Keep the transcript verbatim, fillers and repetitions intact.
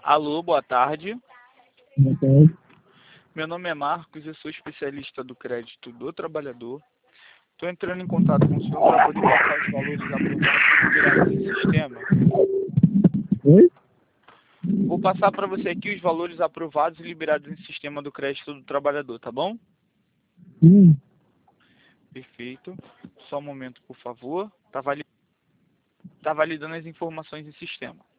Alô, boa tarde. Boa tarde. Meu nome é Marcos, eu sou especialista do crédito do trabalhador. Estou entrando em contato com o senhor para poder passar os valores aprovados e liberados em sistema. Oi? Vou passar para você aqui os valores aprovados e liberados em sistema do crédito do trabalhador, tá bom? Hum. Perfeito. Só um momento, por favor. Tá vali- tá validando as informações em sistema.